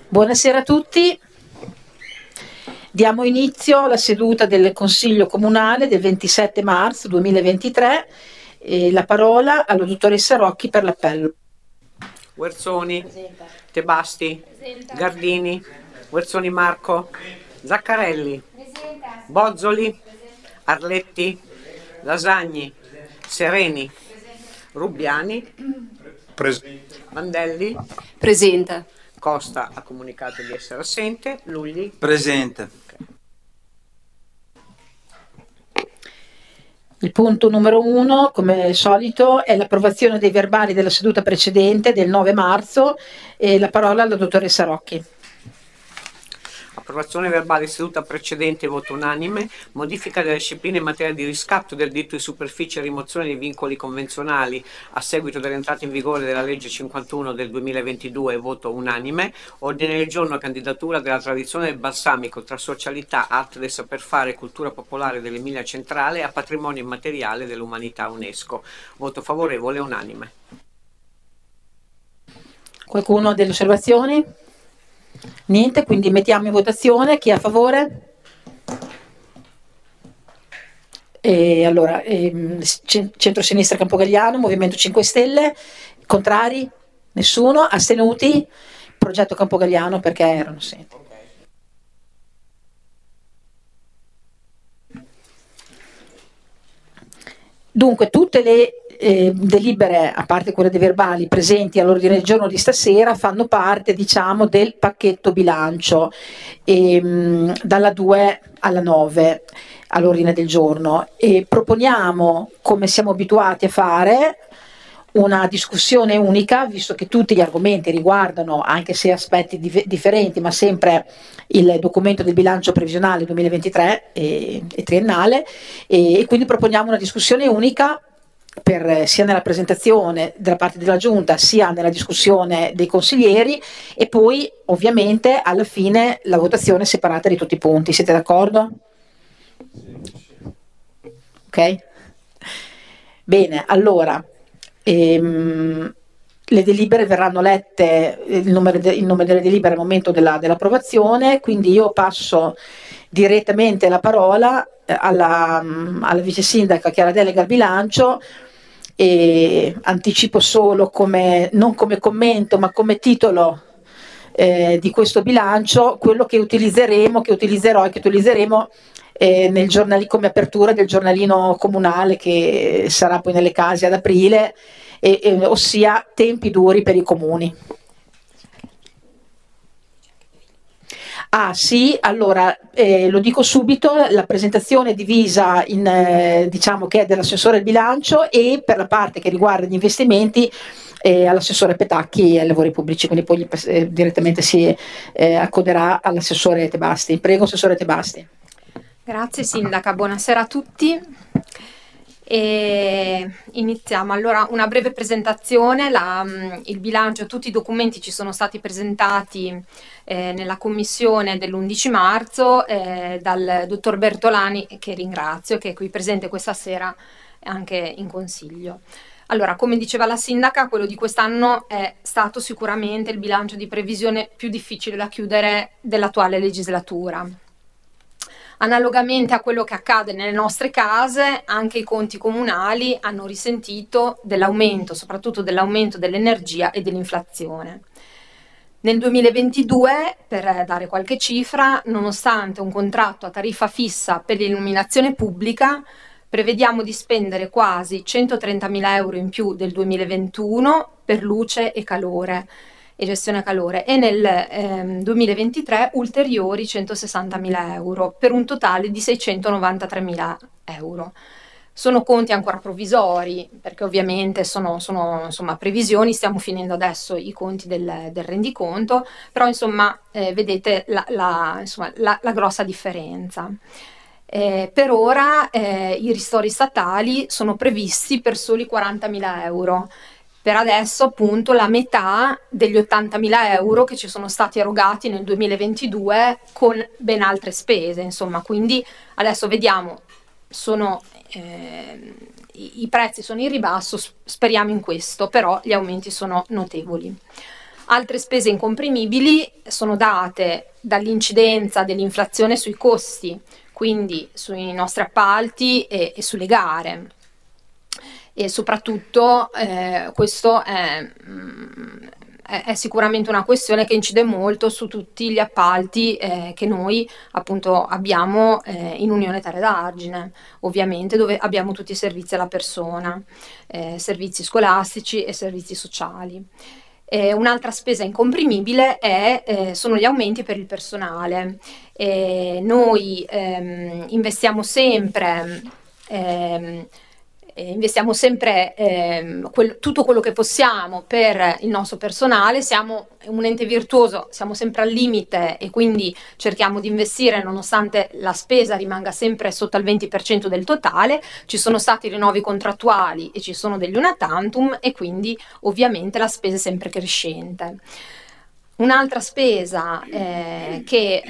Buonasera a tutti. Diamo inizio alla seduta del Consiglio Comunale del 27 marzo 2023 e la parola alla dottoressa Rocchi per l'appello. Guerzoni, Tebasti, Gardini, Guerzoni Marco, Zaccarelli, Bozzoli, Arletti, Lasagni, Sereni, Rubbiani, Mandelli, presente. Costa ha comunicato di essere assente, Lugli, presente. Il punto numero 1, come al solito, è l'approvazione dei verbali della seduta precedente del 9 marzo e la parola alla dottoressa Rocchi. Approvazione verbale seduta precedente, voto unanime. Modifica della disciplina in materia di riscatto del diritto di superficie e rimozione dei vincoli convenzionali a seguito dell'entrata in vigore della legge 51 del 2022, voto unanime. Ordine del giorno a candidatura della tradizione del balsamico tra socialità, arte del saper fare e cultura popolare dell'Emilia Centrale a patrimonio immateriale dell'umanità UNESCO. Voto favorevole unanime. Qualcuno ha delle osservazioni? Niente, quindi mettiamo in votazione. Chi è a favore? E allora, Centro-Sinistra Campogalliano, Movimento 5 Stelle, contrari? Nessuno? Astenuti? Progetto Campogalliano perché erano assenti. Dunque, tutte le delibere, a parte quelle dei verbali presenti all'ordine del giorno di stasera, fanno parte, diciamo, del pacchetto bilancio, dalla 2 alla 9 all'ordine del giorno, e proponiamo, come siamo abituati a fare, una discussione unica, visto che tutti gli argomenti riguardano, anche se aspetti differenti, ma sempre il documento del bilancio previsionale 2023 e triennale, e quindi proponiamo una discussione unica sia nella presentazione della parte della Giunta sia nella discussione dei consiglieri, e poi ovviamente alla fine la votazione separata di tutti i punti. Siete d'accordo? Ok? Bene, allora le delibere verranno lette, il nome delle delibere al momento dell'approvazione, quindi io passo direttamente la parola alla vice sindaca Chiara Delega al bilancio, e anticipo solo non come commento ma come titolo di questo bilancio quello che utilizzeremo come apertura del giornalino comunale che sarà poi nelle case ad aprile, ossia tempi duri per i comuni. Ah sì, allora lo dico subito, la presentazione è divisa in diciamo che è dell'assessore al bilancio e per la parte che riguarda gli investimenti all'assessore Petacchi ai lavori pubblici, quindi poi direttamente si accoderà all'assessore Tebasti. Prego, assessore Tebasti. Grazie Sindaca, buonasera a tutti. E iniziamo. Allora, una breve presentazione. Il bilancio, tutti i documenti ci sono stati presentati nella commissione dell'11 marzo dal dottor Bertolani, che ringrazio, che è qui presente questa sera anche in consiglio. Allora, come diceva la sindaca, quello di quest'anno è stato sicuramente il bilancio di previsione più difficile da chiudere dell'attuale legislatura. Analogamente a quello che accade nelle nostre case, anche i conti comunali hanno risentito dell'aumento, soprattutto dell'aumento dell'energia e dell'inflazione. Nel 2022, per dare qualche cifra, nonostante un contratto a tariffa fissa per l'illuminazione pubblica, prevediamo di spendere quasi 130.000 euro in più del 2021 per luce e calore e gestione calore, e nel 2023 ulteriori 160.000 euro per un totale di 693.000 euro. Sono conti ancora provvisori perché ovviamente sono insomma previsioni, stiamo finendo adesso i conti del rendiconto, però insomma vedete la grossa differenza. Per ora i ristori statali sono previsti per soli 40.000 euro. Per adesso appunto la metà degli 80.000 euro che ci sono stati erogati nel 2022 con ben altre spese, insomma, quindi adesso vediamo, i prezzi sono in ribasso, speriamo in questo, però gli aumenti sono notevoli. Altre spese incomprimibili sono date dall'incidenza dell'inflazione sui costi, quindi sui nostri appalti e sulle gare. E soprattutto questo è sicuramente una questione che incide molto su tutti gli appalti che noi appunto abbiamo in Unione Terre d'Argine, ovviamente, dove abbiamo tutti i servizi alla persona, servizi scolastici e servizi sociali. Un'altra spesa incomprimibile sono gli aumenti per il personale. Noi investiamo sempre tutto quello che possiamo per il nostro personale. Siamo un ente virtuoso, siamo sempre al limite e quindi cerchiamo di investire nonostante la spesa rimanga sempre sotto al 20% del totale. Ci sono stati rinnovi contrattuali e ci sono degli una tantum e quindi ovviamente la spesa è sempre crescente. Un'altra spesa che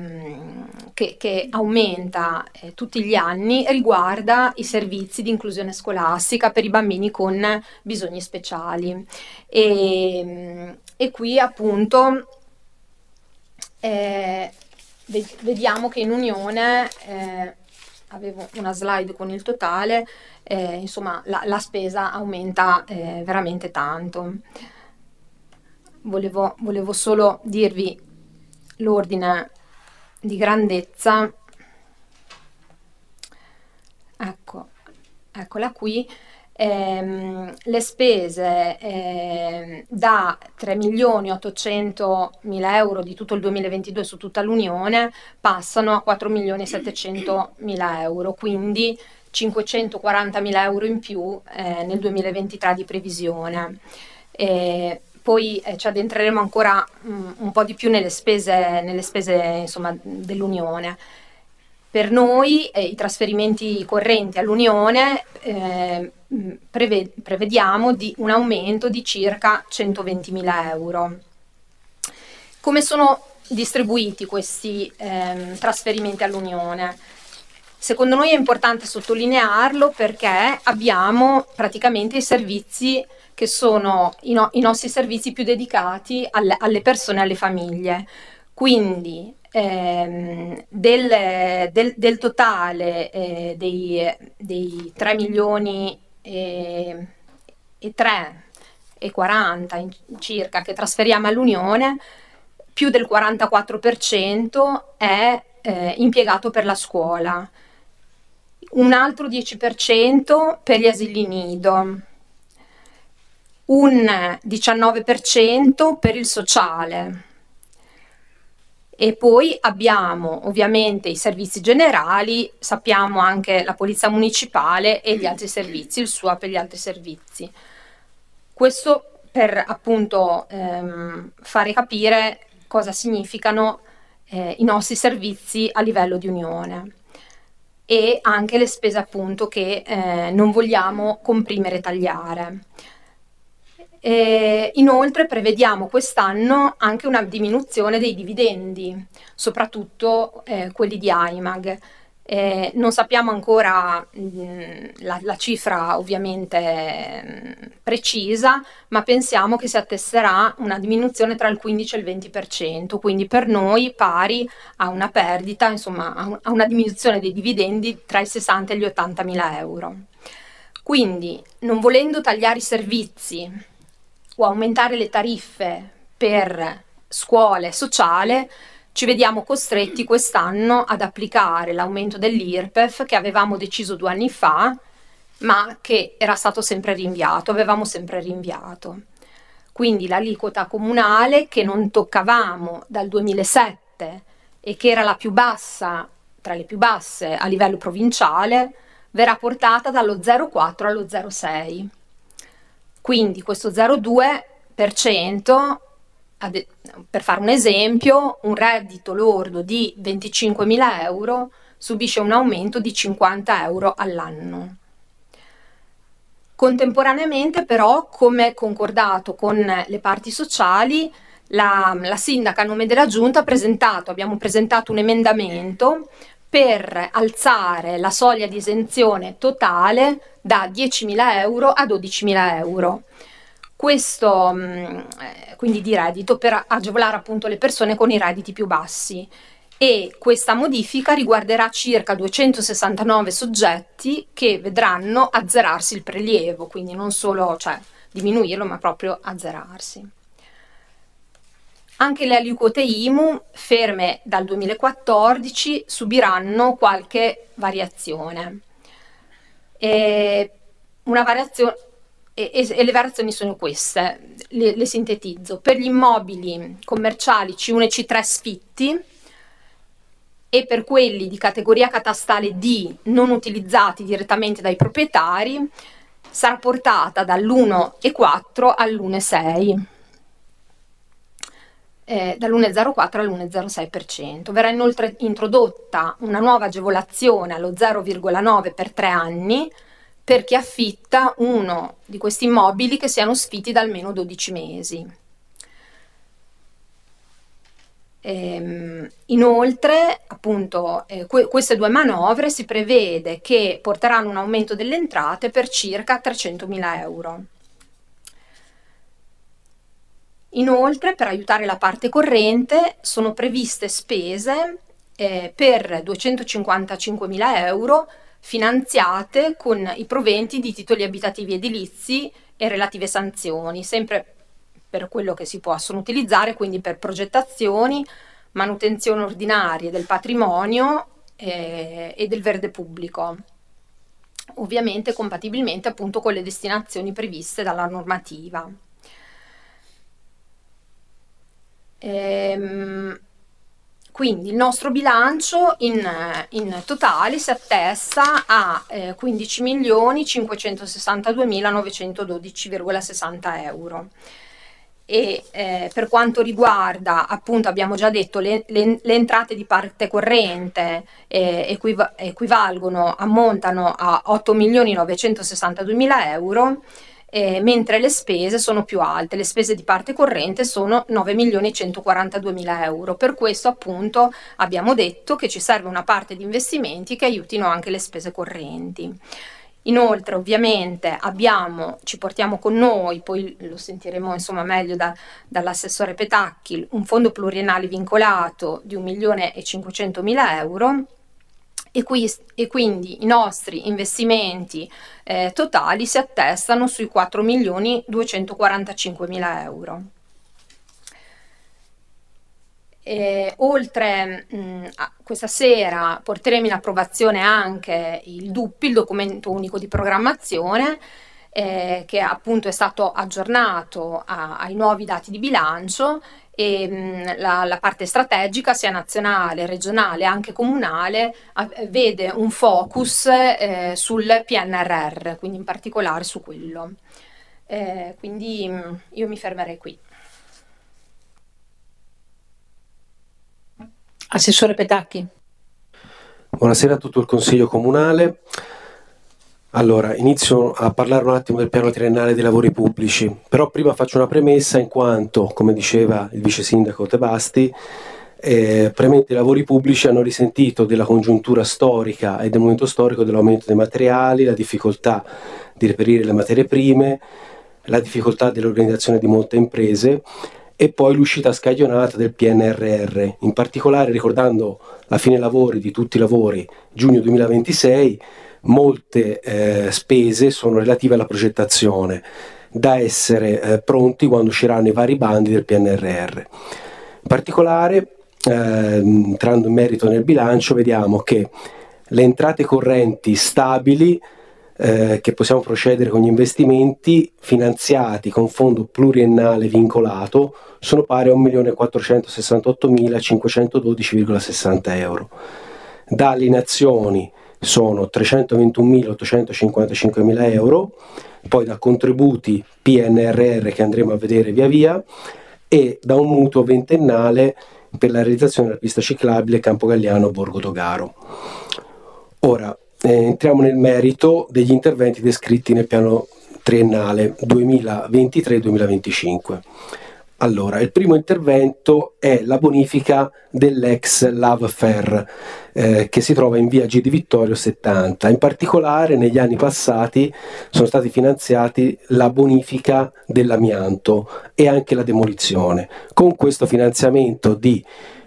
aumenta tutti gli anni riguarda i servizi di inclusione scolastica per i bambini con bisogni speciali. E qui appunto vediamo che in Unione, avevo una slide con il totale, insomma la spesa aumenta veramente tanto. Volevo solo dirvi l'ordine di grandezza. Eccola qui. Le spese da 3.800.000 euro di tutto il 2022 su tutta l'Unione passano a 4.700.000 euro, quindi 540.000 euro in più nel 2023 di previsione. Poi ci addentreremo ancora un po' di più nelle spese insomma, dell'Unione. Per noi i trasferimenti correnti all'Unione prevediamo un aumento di circa 120.000 euro. Come sono distribuiti questi trasferimenti all'Unione? Secondo noi è importante sottolinearlo perché abbiamo praticamente i servizi che sono i nostri servizi più dedicati alle persone e alle famiglie. Quindi del totale dei 3 milioni e 40 circa che trasferiamo all'Unione, più del 44% è impiegato per la scuola, un altro 10% per gli asili nido, un 19% per il sociale. E poi abbiamo ovviamente i servizi generali, sappiamo anche la polizia municipale e gli altri servizi, il SUAP e gli altri servizi. Questo per appunto fare capire cosa significano i nostri servizi a livello di Unione e anche le spese appunto che non vogliamo comprimere e tagliare. Inoltre prevediamo quest'anno anche una diminuzione dei dividendi, soprattutto quelli di AIMAG. Non sappiamo ancora la cifra ovviamente precisa, ma pensiamo che si attesterà una diminuzione tra il 15 e il 20%, quindi per noi pari a una perdita, insomma a una diminuzione dei dividendi tra i 60 e gli 80.000 euro. Quindi, non volendo tagliare i servizi o aumentare le tariffe per scuole e sociale, ci vediamo costretti quest'anno ad applicare l'aumento dell'IRPEF che avevamo deciso 2 anni fa, ma che era stato sempre rinviato, avevamo sempre rinviato. Quindi l'aliquota comunale che non toccavamo dal 2007 e che era la più bassa, tra le più basse a livello provinciale, verrà portata dallo 0,4 allo 0,6. Quindi questo 0,2%, per fare un esempio, un reddito lordo di 25.000 euro subisce un aumento di 50 euro all'anno. Contemporaneamente però, come concordato con le parti sociali, la sindaca a nome della Giunta abbiamo presentato un emendamento per alzare la soglia di esenzione totale da 10.000 euro a 12.000 euro. Questo quindi di reddito, per agevolare appunto le persone con i redditi più bassi, e questa modifica riguarderà circa 269 soggetti che vedranno azzerarsi il prelievo, quindi non solo diminuirlo, ma proprio azzerarsi. Anche le aliquote IMU, ferme dal 2014, subiranno qualche variazione. Una variazione e le variazioni sono queste, le sintetizzo. Per gli immobili commerciali C1 e C3 sfitti e per quelli di categoria catastale D non utilizzati direttamente dai proprietari sarà portata dall'1,4 all'1,6. Dall'1,04 all'1,06%. Verrà inoltre introdotta una nuova agevolazione allo 0,9 per 3 anni per chi affitta uno di questi immobili che siano sfitti da almeno 12 mesi. Inoltre, appunto, queste due manovre si prevede che porteranno un aumento delle entrate per circa 300.000 euro. Inoltre, per aiutare la parte corrente, sono previste spese per 255.000 euro finanziate con i proventi di titoli abitativi edilizi e relative sanzioni, sempre per quello che si possono utilizzare, quindi per progettazioni, manutenzione ordinarie del patrimonio e del verde pubblico, ovviamente compatibilmente appunto con le destinazioni previste dalla normativa. Quindi il nostro bilancio in totale si attesta a 15.562.912,60 euro. E per quanto riguarda, appunto, abbiamo già detto, le entrate di parte corrente ammontano a 8.962.000 euro, mentre le spese sono più alte. Le spese di parte corrente sono 9.142.000 euro. Per questo, appunto, abbiamo detto che ci serve una parte di investimenti che aiutino anche le spese correnti. Inoltre, ovviamente, ci portiamo con noi, poi lo sentiremo insomma meglio dall'assessore Petacchi, un fondo pluriennale vincolato di 1.500.000 euro, e quindi i nostri investimenti totali si attestano sui 4.245.000 euro. Oltre a questa sera porteremo in approvazione anche il DUP, il documento unico di programmazione, che appunto è stato aggiornato ai nuovi dati di bilancio, e la parte strategica, sia nazionale, regionale, anche comunale, vede un focus sul PNRR, quindi in particolare su quello. Quindi io mi fermerei qui. Assessore Petacchi. Buonasera a tutto il Consiglio Comunale. Allora, inizio a parlare un attimo del piano triennale dei lavori pubblici, però prima faccio una premessa in quanto, come diceva il vice sindaco Tebasti, premente i lavori pubblici hanno risentito della congiuntura storica e del momento storico dell'aumento dei materiali, la difficoltà di reperire le materie prime, la difficoltà dell'organizzazione di molte imprese e poi l'uscita scaglionata del PNRR, in particolare ricordando la fine lavori di tutti i lavori giugno 2026, molte spese sono relative alla progettazione da essere pronti quando usciranno i vari bandi del PNRR. In particolare, entrando in merito nel bilancio, vediamo che le entrate correnti stabili, che possiamo procedere con gli investimenti finanziati con fondo pluriennale vincolato, sono pari a 1.468.512,60 euro. Da alienazioni sono 321.855.000 euro, poi da contributi PNRR che andremo a vedere via via, e da un mutuo ventennale per la realizzazione della pista ciclabile Campo Galliano Borgo Dogaro. Ora entriamo nel merito degli interventi descritti nel piano triennale 2023-2025. Allora, il primo intervento è la bonifica dell'ex Lave Fair, che si trova in via G. di Vittorio 70. In particolare, negli anni passati sono stati finanziati la bonifica dell'amianto e anche la demolizione. Con questo finanziamento di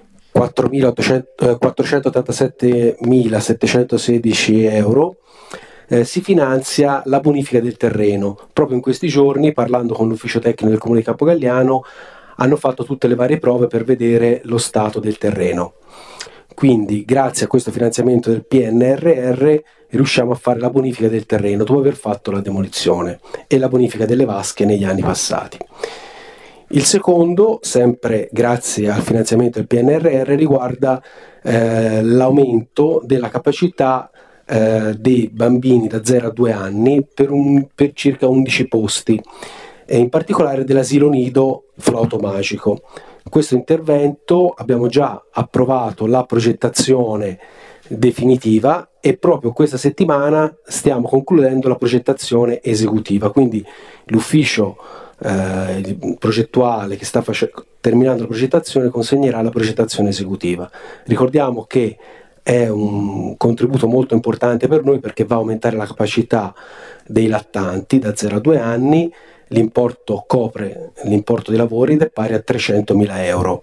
487.716 euro si finanzia la bonifica del terreno. Proprio in questi giorni, parlando con l'ufficio tecnico del Comune di Campogalliano, hanno fatto tutte le varie prove per vedere lo stato del terreno. Quindi, grazie a questo finanziamento del PNRR, riusciamo a fare la bonifica del terreno dopo aver fatto la demolizione e la bonifica delle vasche negli anni passati. Il secondo, sempre grazie al finanziamento del PNRR, riguarda l'aumento della capacità dei bambini da 0 a 2 anni per circa 11 posti, e in particolare dell'asilo nido Flauto Magico. Questo intervento abbiamo già approvato la progettazione definitiva e proprio questa settimana stiamo concludendo la progettazione esecutiva, quindi l'ufficio progettuale che sta terminando la progettazione consegnerà la progettazione esecutiva. Ricordiamo che è un contributo molto importante per noi perché va a aumentare la capacità dei lattanti da 0 a 2 anni, l'importo copre l'importo dei lavori ed è pari a 300.000 euro.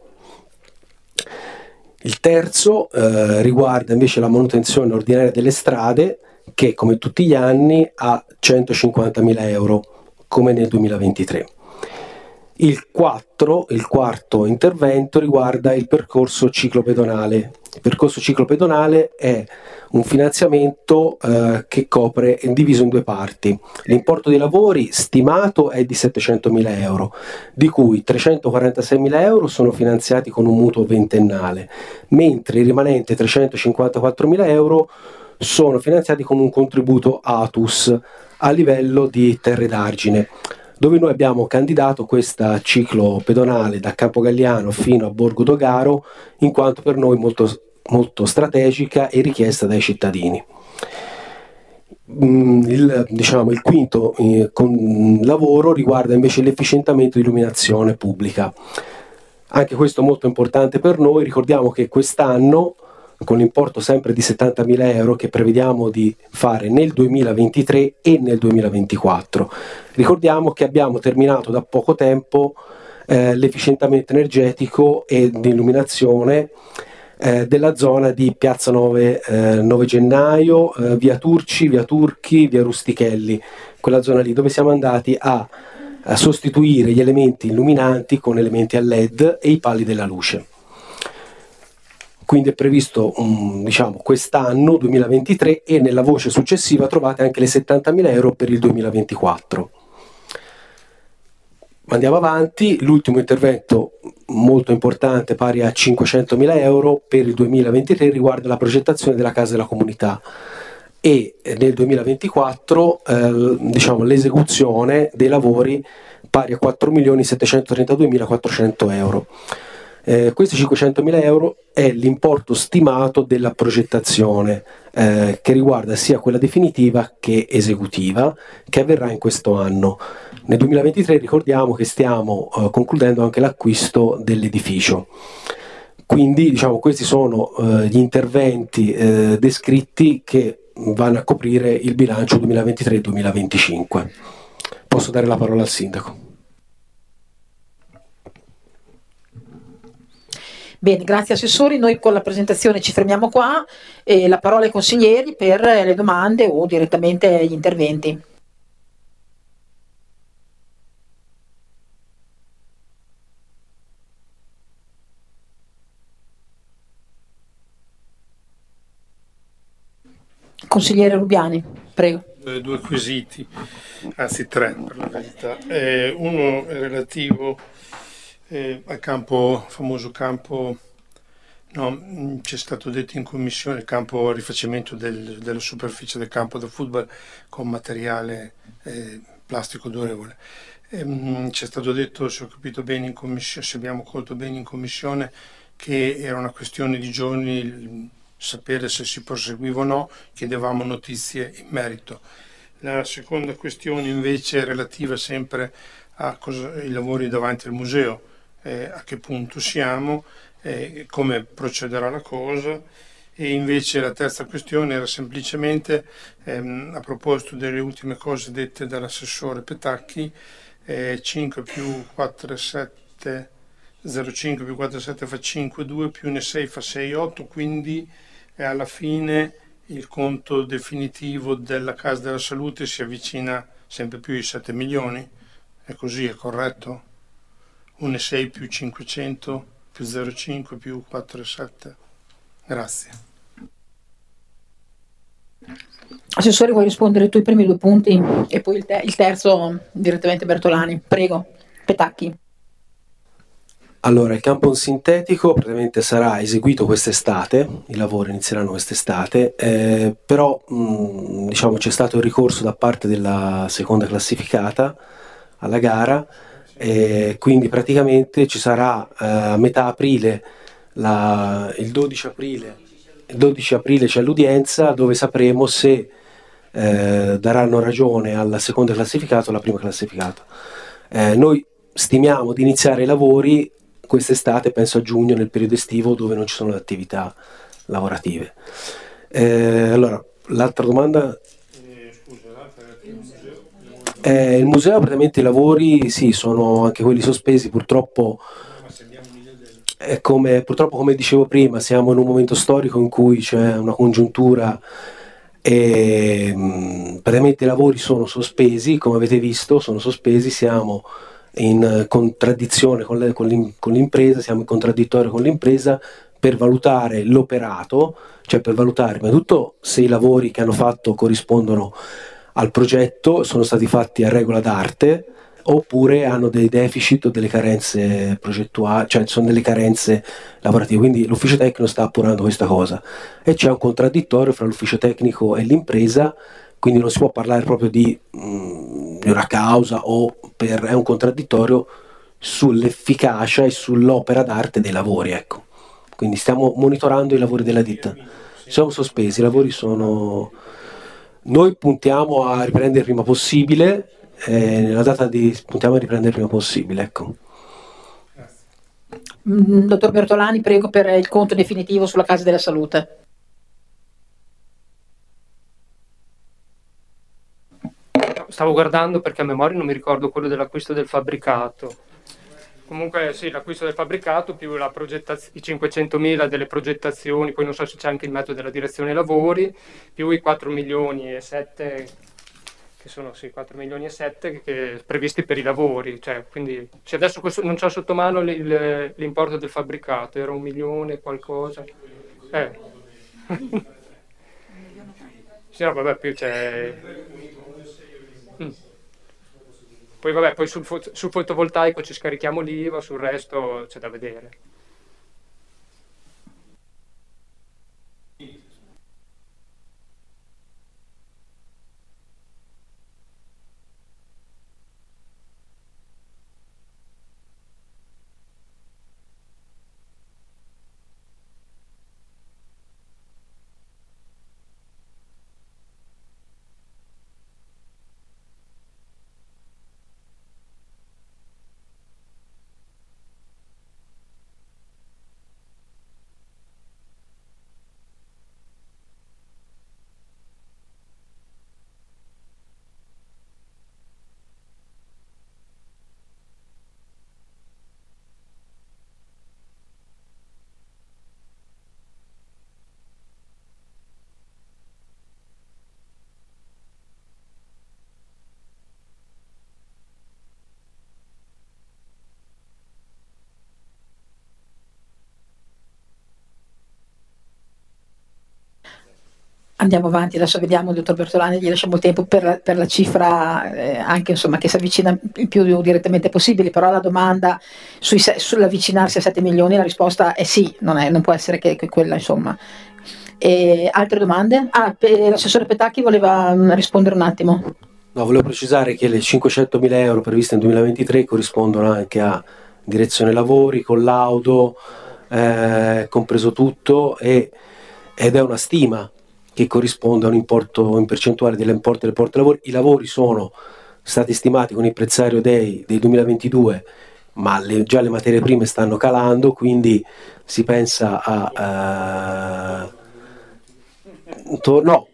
Il terzo riguarda invece la manutenzione ordinaria delle strade, che come tutti gli anni ha 150.000 euro, come nel 2023. Il quarto intervento riguarda il percorso ciclopedonale. Il percorso ciclopedonale è un finanziamento che copre, è diviso in 2 parti. L'importo dei lavori stimato è di 700.000 euro, di cui 346.000 euro sono finanziati con un mutuo ventennale, mentre il rimanente 354.000 euro sono finanziati con un contributo ATUS a livello di terre d'argine, dove noi abbiamo candidato questa ciclo pedonale da Campogalliano fino a Borgo Dogaro, in quanto per noi molto strategica e richiesta dai cittadini. Il quinto lavoro riguarda invece l'efficientamento di illuminazione pubblica. Anche questo molto importante per noi. Ricordiamo che quest'anno, con l'importo sempre di 70.000 euro che prevediamo di fare nel 2023 e nel 2024. Ricordiamo che abbiamo terminato da poco tempo l'efficientamento energetico e di illuminazione della zona di Piazza 9 Gennaio, via Turci, via Turchi, via Rustichelli, quella zona lì dove siamo andati a sostituire gli elementi illuminanti con elementi a LED e i pali della luce. Quindi è previsto quest'anno 2023 e nella voce successiva trovate anche le 70.000 euro per il 2024. Andiamo avanti, l'ultimo intervento molto importante pari a 500.000 euro per il 2023 riguarda la progettazione della casa della comunità e nel 2024 l'esecuzione dei lavori pari a 4.732.400 euro. Questi 500.000 euro è l'importo stimato della progettazione che riguarda sia quella definitiva che esecutiva, che avverrà in questo anno. Nel 2023 ricordiamo che stiamo concludendo anche l'acquisto dell'edificio. Quindi questi sono gli interventi descritti che vanno a coprire il bilancio 2023-2025. Posso dare la parola al Sindaco. Bene, grazie assessori, noi con la presentazione ci fermiamo qua e la parola ai consiglieri per le domande o direttamente gli interventi. Consigliere Rubiani, prego. 2 quesiti, anzi 3 per la verità. Uno è relativo al famoso campo, c'è stato detto in commissione, il campo rifacimento della superficie del campo da football con materiale plastico durevole. C'è stato detto, se ho capito bene in commissione, se abbiamo colto bene in commissione, che era una questione di giorni sapere se si proseguiva o no, chiedevamo notizie in merito. La seconda questione invece è relativa sempre ai lavori davanti al museo. a che punto siamo, come procederà la cosa. E invece la terza questione era semplicemente a proposito delle ultime cose dette dall'assessore Petacchi, 5 più 4, 7, 0,5 più 4, 7 fa 5, 2 più ne 6 fa 6, 8, quindi alla fine il conto definitivo della Casa della Salute si avvicina sempre più ai 7 milioni, è così, è corretto? 1,6 più 500 più 0,5 più 4,7. Grazie. Assessore, vuoi rispondere tu i primi due punti e poi il terzo direttamente Bertolani? Prego, Petacchi. Allora, il campo sintetico praticamente sarà eseguito quest'estate, i lavori inizieranno quest'estate, però diciamo c'è stato il ricorso da parte della seconda classificata alla gara, quindi praticamente ci sarà a metà aprile, il 12 aprile c'è l'udienza dove sapremo se daranno ragione alla seconda classificata o alla prima classificata. Noi stimiamo di iniziare i lavori quest'estate, penso a giugno, nel periodo estivo dove non ci sono le attività lavorative. Allora, l'altra domanda? Il museo, praticamente i lavori, sì, sono anche quelli sospesi, purtroppo. Purtroppo, come dicevo prima, siamo in un momento storico in cui c'è una congiuntura e praticamente i lavori sono sospesi, come avete visto, sono sospesi, siamo in contraddizione con l'impresa, siamo in contraddittorio con l'impresa per valutare l'operato, cioè per valutare prima di tutto se i lavori che hanno fatto corrispondono al progetto, sono stati fatti a regola d'arte, oppure hanno dei deficit o delle carenze progettuali, cioè sono delle carenze lavorative. Quindi l'ufficio tecnico sta appurando questa cosa e c'è un contraddittorio fra l'ufficio tecnico e l'impresa, quindi non si può parlare proprio di una causa è un contraddittorio sull'efficacia e sull'opera d'arte dei lavori, ecco. Quindi stiamo monitorando i lavori della ditta. Siamo sospesi, i lavori sono. Noi puntiamo a riprendere il prima possibile, puntiamo a riprendere il prima possibile, ecco. Dottor Bertolani, prego per il conto definitivo sulla Casa della Salute. Stavo guardando perché a memoria non mi ricordo quello dell'acquisto del fabbricato. Comunque sì, l'acquisto del fabbricato più i 500.000 delle progettazioni, poi non so se c'è anche il mezzo della direzione lavori, più i 4 milioni e 7, che sono sì, 4 milioni e 7 previsti per i lavori. Cioè, quindi se adesso non c'ho sotto mano l'importo del fabbricato, era 1 milione qualcosa. Sì, no, vabbè, più c'è. Poi vabbè, poi sul fotovoltaico ci scarichiamo l'IVA, sul resto c'è da vedere. Andiamo avanti, adesso vediamo il dottor Bertolani, gli lasciamo il tempo per la cifra anche insomma che si avvicina il più direttamente possibile, però la domanda sull'avvicinarsi a 7 milioni la risposta è sì, non può essere che quella insomma. Altre domande? L'assessore Petacchi voleva rispondere un attimo. No, volevo precisare che le 500.000 euro previste nel 2023 corrispondono anche a direzione lavori, collaudo, compreso tutto, ed è una stima che corrisponde a un importo in percentuale dell'importo del portalavori. I lavori sono stati stimati con il prezzario del 2022 ma già le materie prime stanno calando, quindi si pensa a no.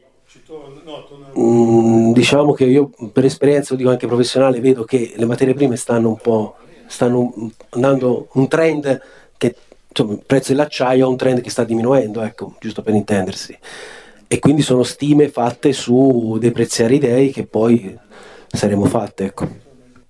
Diciamo che io per esperienza, lo dico anche professionale, vedo che le materie prime stanno andando un trend che, insomma, il prezzo dell'acciaio è un trend che sta diminuendo, ecco, giusto per intendersi, e quindi sono stime fatte su dei prezzi aridei che poi saremo fatte, ecco.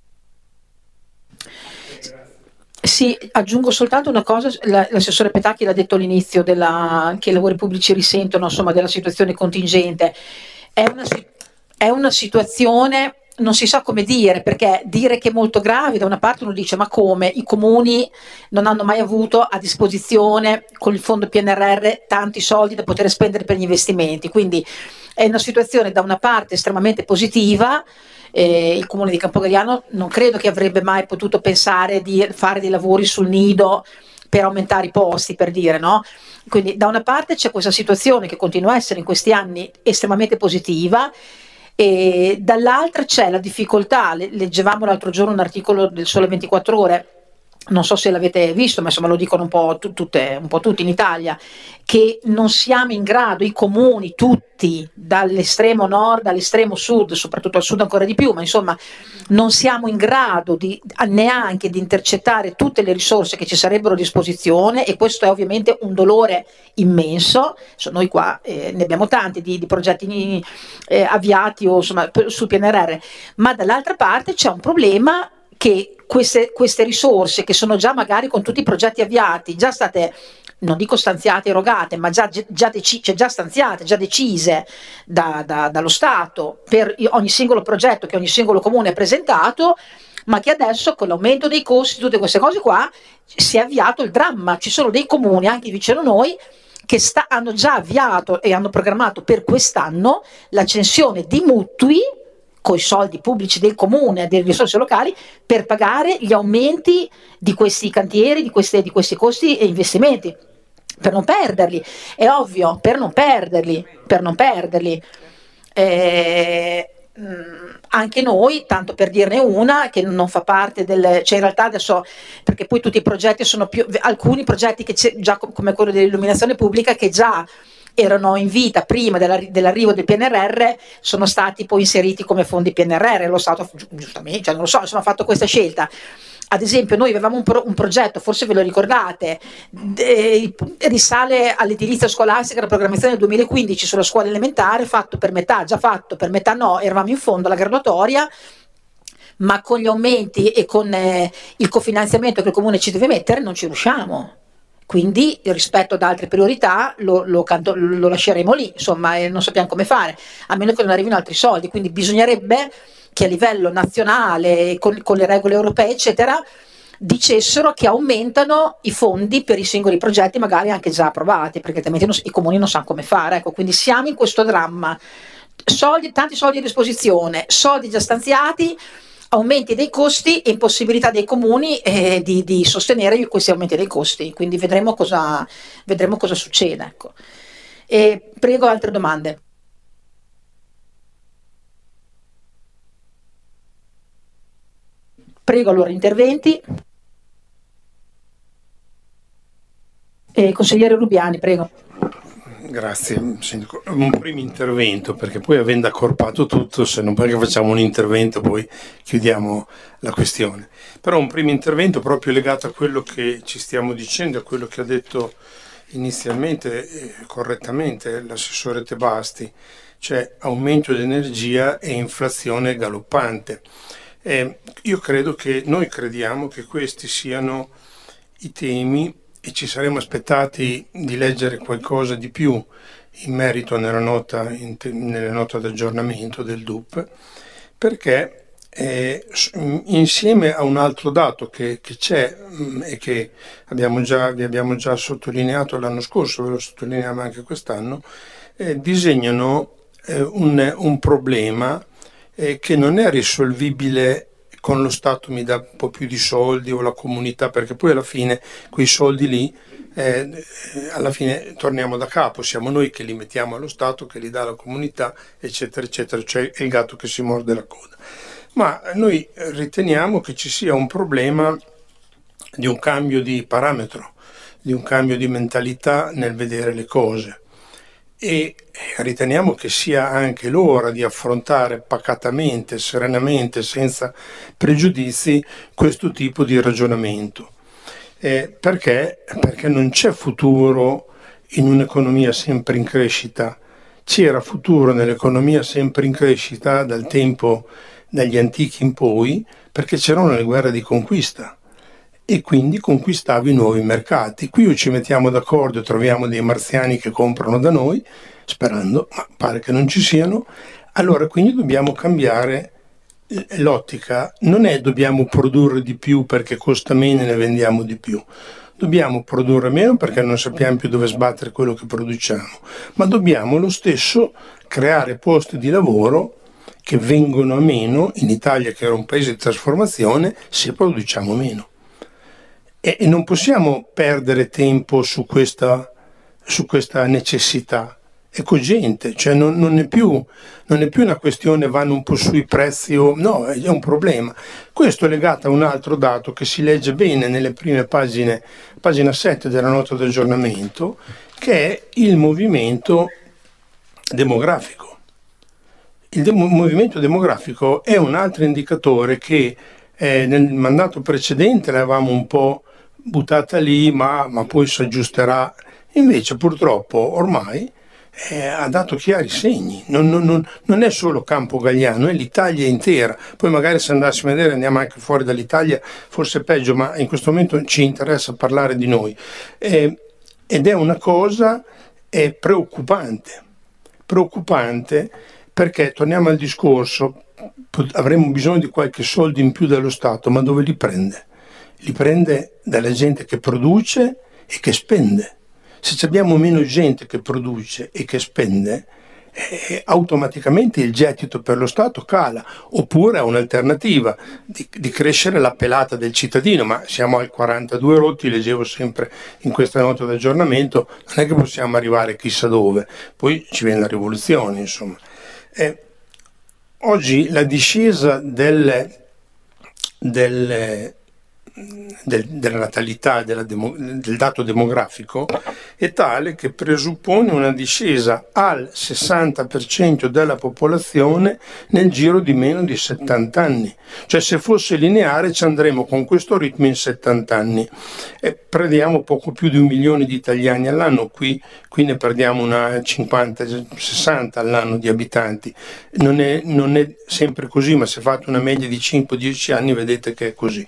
Sì, aggiungo soltanto una cosa, l'assessore Petacchi l'ha detto all'inizio, che i lavori pubblici risentono, insomma, della situazione contingente. È una situazione, non si sa come dire, perché dire che è molto grave, da una parte uno dice ma come? I comuni non hanno mai avuto a disposizione con il fondo PNRR tanti soldi da poter spendere per gli investimenti, quindi è una situazione da una parte estremamente positiva. Il comune di Campogalliano non credo che avrebbe mai potuto pensare di fare dei lavori sul nido per aumentare i posti, per dire, no? Quindi da una parte c'è questa situazione che continua a essere in questi anni estremamente positiva, e dall'altra c'è la difficoltà. Leggevamo l'altro giorno un articolo del Sole 24 Ore, non so se l'avete visto, ma insomma lo dicono un po' tutti in Italia, che non siamo in grado, i comuni tutti, dall'estremo nord all'estremo sud, soprattutto al sud ancora di più, ma insomma non siamo in grado neanche di intercettare tutte le risorse che ci sarebbero a disposizione, e questo è ovviamente un dolore immenso. Noi qua ne abbiamo tanti di progetti avviati o insomma sul PNRR, ma dall'altra parte c'è un problema che queste risorse, che sono già magari con tutti i progetti avviati, già state, non dico stanziate, erogate, ma già stanziate, già decise dallo Stato per ogni singolo progetto che ogni singolo comune ha presentato, ma che adesso con l'aumento dei costi, tutte queste cose qua, si è avviato il dramma. Ci sono dei comuni anche vicino a noi che hanno già avviato e hanno programmato per quest'anno l'accensione di mutui con i soldi pubblici del comune, delle risorse locali, per pagare gli aumenti di questi cantieri, di questi costi e investimenti, per non perderli, è ovvio, per non perderli. Anche noi, tanto per dirne una, che non fa parte cioè in realtà adesso, perché poi tutti i progetti sono alcuni progetti che c'è già, come quello dell'illuminazione pubblica, che già erano in vita prima dell'arrivo del PNRR, sono stati poi inseriti come fondi PNRR. Lo Stato giustamente, cioè non lo so, insomma, ha fatto questa scelta. Ad esempio noi avevamo un progetto, forse ve lo ricordate, risale all'edilizia scolastica, la programmazione del 2015 sulla scuola elementare, già fatto per metà no, eravamo in fondo alla graduatoria, ma con gli aumenti e con il cofinanziamento che il comune ci deve mettere non ci riusciamo. Quindi rispetto ad altre priorità lo lasceremo lì, insomma, e non sappiamo come fare, a meno che non arrivino altri soldi. Quindi bisognerebbe che a livello nazionale, con le regole europee, eccetera, dicessero che aumentano i fondi per i singoli progetti, magari anche già approvati, perché altrimenti i comuni non sanno come fare. Ecco, quindi siamo in questo dramma. Tanti soldi a disposizione, soldi già stanziati, aumenti dei costi e impossibilità dei comuni di sostenere questi aumenti dei costi. Quindi vedremo cosa succede. Ecco. Prego, altre domande. Prego, allora, interventi. Consigliere Rubiani, prego. Grazie, Sindaco. Un primo intervento, perché poi avendo accorpato tutto, se non perché facciamo un intervento poi chiudiamo la questione. Però un primo intervento proprio legato a quello che ci stiamo dicendo, a quello che ha detto inizialmente correttamente l'assessore Tebasti, cioè aumento dell'energia e inflazione galoppante. Noi crediamo che questi siano i temi, e ci saremmo aspettati di leggere qualcosa di più in merito nella nota d'aggiornamento del DUP, perché insieme a un altro dato che c'è e che vi abbiamo già sottolineato l'anno scorso, ve lo sottolineiamo anche quest'anno, disegnano un problema che non è risolvibile con lo Stato mi dà un po' più di soldi o la comunità, perché poi alla fine quei soldi lì alla fine torniamo da capo, siamo noi che li mettiamo allo Stato, che li dà alla comunità, eccetera eccetera, cioè è il gatto che si morde la coda. Ma noi riteniamo che ci sia un problema di un cambio di parametro, di un cambio di mentalità nel vedere le cose. E riteniamo che sia anche l'ora di affrontare pacatamente, serenamente, senza pregiudizi, questo tipo di ragionamento. Perché? Perché non c'è futuro in un'economia sempre in crescita. C'era futuro nell'economia sempre in crescita dal tempo dagli antichi in poi, perché c'erano le guerre di conquista e quindi conquistavi nuovi mercati. Qui o ci mettiamo d'accordo e troviamo dei marziani che comprano da noi, sperando, ma pare che non ci siano, allora quindi dobbiamo cambiare l'ottica. Non è dobbiamo produrre di più perché costa meno e ne vendiamo di più. Dobbiamo produrre meno perché non sappiamo più dove sbattere quello che produciamo, ma dobbiamo lo stesso creare posti di lavoro che vengono a meno in Italia, che era un paese di trasformazione, se produciamo meno. E non possiamo perdere tempo su questa necessità. È cogente, cioè non è più una questione vanno un po' sui prezzi no, è un problema. Questo è legato a un altro dato che si legge bene nelle prime pagina 7 della nota di aggiornamento, che è il movimento demografico. Il movimento demografico è un altro indicatore che nel mandato precedente l'avevamo un po' buttata lì, ma poi si aggiusterà. Invece purtroppo ormai ha dato chiari segni, non è solo Campo Galliano, è l'Italia intera. Poi magari se andassimo a vedere, andiamo anche fuori dall'Italia, forse peggio, ma in questo momento ci interessa parlare di noi. Ed è una cosa preoccupante perché, torniamo al discorso, avremo bisogno di qualche soldo in più dallo Stato, ma dove li prende? Li prende dalla gente che produce e che spende. Se abbiamo meno gente che produce e che spende, automaticamente il gettito per lo Stato cala, oppure ha un'alternativa di crescere la pelata del cittadino, ma siamo al 42 rotti, leggevo sempre in questa nota di aggiornamento, non è che possiamo arrivare chissà dove, poi ci viene la rivoluzione, insomma. Oggi la discesa della natalità, del dato demografico è tale che presuppone una discesa al 60% della popolazione nel giro di meno di 70 anni. Cioè, se fosse lineare ci andremo con questo ritmo in 70 anni e perdiamo poco più di 1 milione di italiani all'anno. Qui ne perdiamo una 50-60 all'anno di abitanti. Non è sempre così, ma se fate una media di 5-10 anni vedete che è così.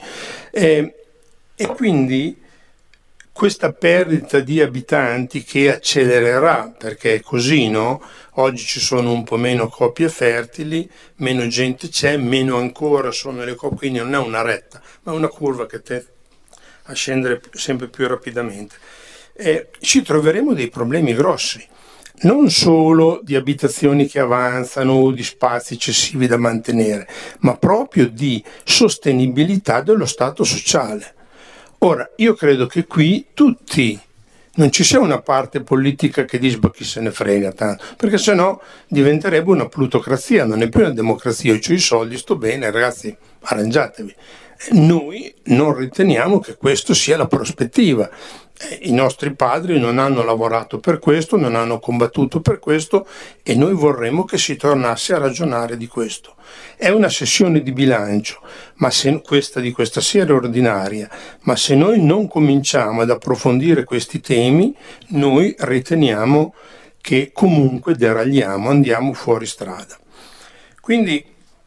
E quindi questa perdita di abitanti che accelererà, perché è così, no? Oggi ci sono un po' meno coppie fertili, meno gente c'è, meno ancora sono le coppie, quindi non è una retta, ma una curva che tende a scendere sempre più rapidamente. Ci troveremo dei problemi grossi, non solo di abitazioni che avanzano o di spazi eccessivi da mantenere, ma proprio di sostenibilità dello Stato sociale. Ora, io credo che qui non ci sia una parte politica che dice chi se ne frega tanto, perché sennò diventerebbe una plutocrazia, non è più una democrazia. Io ho i soldi, sto bene, ragazzi, arrangiatevi. Noi non riteniamo che questo sia la prospettiva. I nostri padri non hanno lavorato per questo, non hanno combattuto per questo e noi vorremmo che si tornasse a ragionare di questo. È una sessione di bilancio, ma di questa serie ordinaria, ma se noi non cominciamo ad approfondire questi temi, noi riteniamo che comunque deragliamo, andiamo fuori strada. Quindi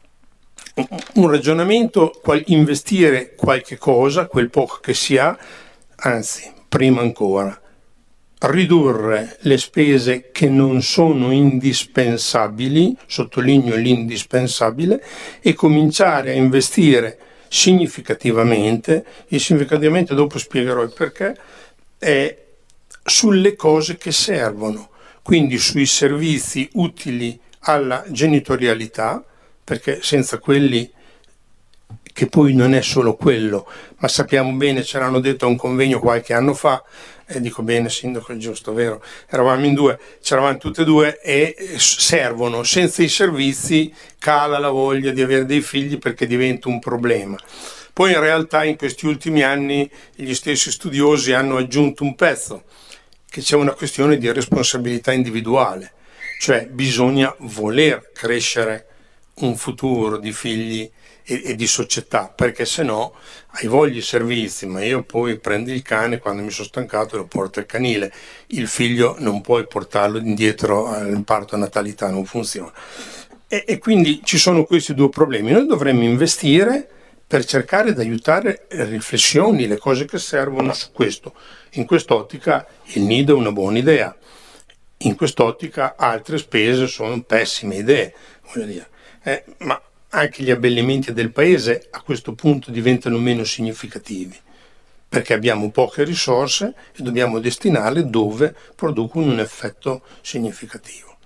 un ragionamento, investire qualche cosa, quel poco che si ha, anzi, prima ancora, ridurre le spese che non sono indispensabili, sottolineo l'indispensabile, e cominciare a investire significativamente, e significativamente dopo spiegherò il perché, sulle cose che servono, quindi sui servizi utili alla genitorialità, perché senza quelli, che poi non è solo quello, ma sappiamo bene, ce l'hanno detto a un convegno qualche anno fa, dico bene sindaco, è giusto, vero? Eravamo in due, c'eravamo tutte e due e servono, senza i servizi cala la voglia di avere dei figli perché diventa un problema. Poi in realtà in questi ultimi anni gli stessi studiosi hanno aggiunto un pezzo, che c'è una questione di responsabilità individuale, cioè bisogna voler crescere un futuro di figli e di società, perché se no hai voglia i servizi, ma io poi prendo il cane, quando mi sono stancato lo porto al canile, il figlio non puoi portarlo indietro al parto natalità, non funziona. E quindi ci sono questi due problemi. Noi dovremmo investire per cercare di aiutare le riflessioni, le cose che servono su questo. In quest'ottica il nido è una buona idea, in quest'ottica altre spese sono pessime idee, voglio dire. Ma anche gli abbellimenti del paese a questo punto diventano meno significativi, perché abbiamo poche risorse e dobbiamo destinarle dove producono un effetto significativo.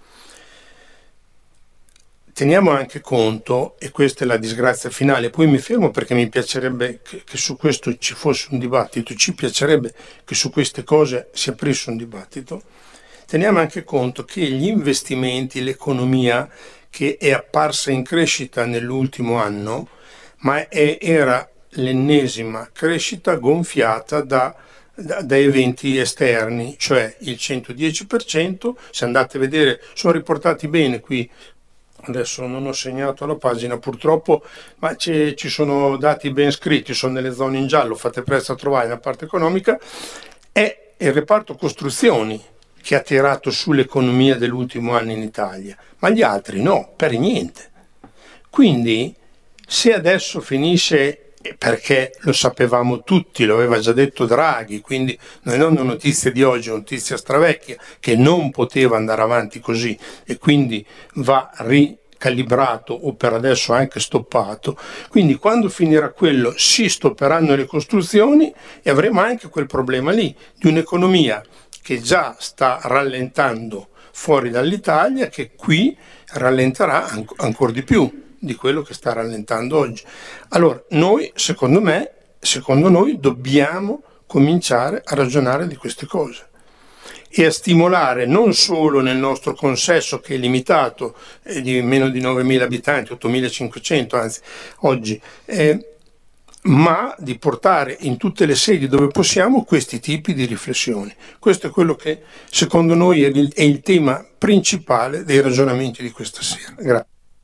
Teniamo anche conto, e questa è la disgrazia finale, poi mi fermo perché mi piacerebbe che su questo ci fosse un dibattito, ci piacerebbe che su queste cose si aprisse un dibattito. Teniamo anche conto che gli investimenti, l'economia che è apparsa in crescita nell'ultimo anno, ma era l'ennesima crescita gonfiata da eventi esterni, cioè il 110%, se andate a vedere, sono riportati bene qui, adesso non ho segnato la pagina purtroppo, ma ci sono dati ben scritti, sono nelle zone in giallo, fate presto a trovare la parte economica, è il reparto costruzioni che ha tirato sull'economia dell'ultimo anno in Italia, ma gli altri no, per niente. Quindi se adesso finisce, perché lo sapevamo tutti, lo aveva già detto Draghi, quindi non è una notizia di oggi, è una notizia stravecchia, che non poteva andare avanti così e quindi va ricalibrato o per adesso anche stoppato, quindi quando finirà quello si stopperanno le costruzioni e avremo anche quel problema lì di un'economia che già sta rallentando fuori dall'Italia, che qui rallenterà ancora di più di quello che sta rallentando oggi. Allora noi, secondo noi, dobbiamo cominciare a ragionare di queste cose e a stimolare non solo nel nostro consesso, che è limitato, di meno di 9.000 abitanti, 8.500 anzi oggi, ma di portare in tutte le sedi dove possiamo questi tipi di riflessioni. Questo è quello che secondo noi è il tema principale dei ragionamenti di questa sera. Grazie.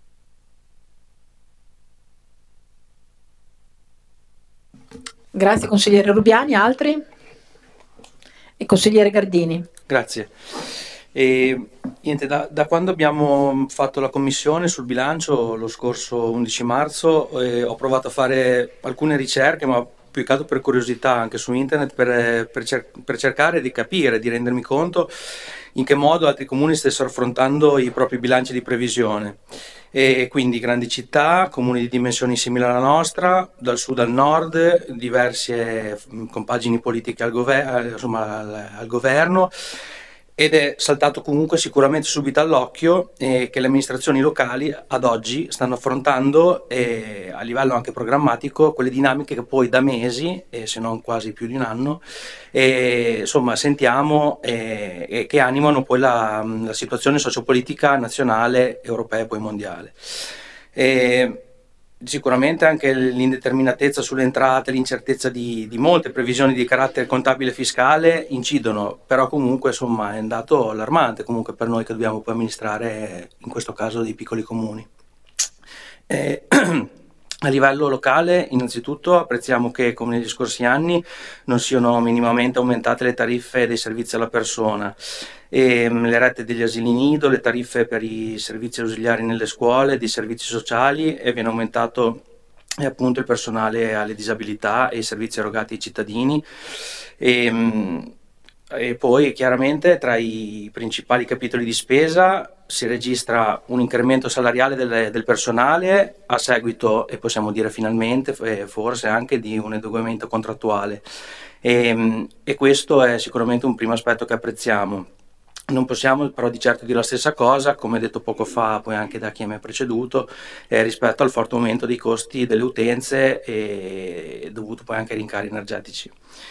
Grazie consigliere Rubiani, altri? E consigliere Gardini. Grazie. E niente, da quando abbiamo fatto la commissione sul bilancio lo scorso 11 marzo ho provato a fare alcune ricerche, ma più che altro per curiosità anche su internet, per cercare di capire, di rendermi conto in che modo altri comuni stessero affrontando i propri bilanci di previsione. E quindi grandi città, comuni di dimensioni simili alla nostra, dal sud al nord, diverse compagini politiche al governo. Ed è saltato comunque sicuramente subito all'occhio che le amministrazioni locali ad oggi stanno affrontando a livello anche programmatico quelle dinamiche che poi da mesi, se non quasi più di un anno, insomma sentiamo che animano poi la situazione sociopolitica nazionale, europea e poi mondiale. Sicuramente anche l'indeterminatezza sulle entrate, l'incertezza di molte previsioni di carattere contabile e fiscale incidono, però comunque insomma è un dato allarmante comunque per noi che dobbiamo poi amministrare in questo caso dei piccoli comuni. A livello locale innanzitutto apprezziamo che come negli scorsi anni non siano minimamente aumentate le tariffe dei servizi alla persona, le rette degli asili nido, le tariffe per i servizi ausiliari nelle scuole, dei servizi sociali, e viene aumentato appunto il personale alle disabilità e i servizi erogati ai cittadini. E poi chiaramente tra i principali capitoli di spesa si registra un incremento salariale del personale a seguito, e possiamo dire finalmente, forse anche di un adeguamento contrattuale, e questo è sicuramente un primo aspetto che apprezziamo. Non possiamo però di certo dire la stessa cosa, come detto poco fa poi anche da chi mi ha preceduto, rispetto al forte aumento dei costi delle utenze dovuto poi anche ai rincari energetici.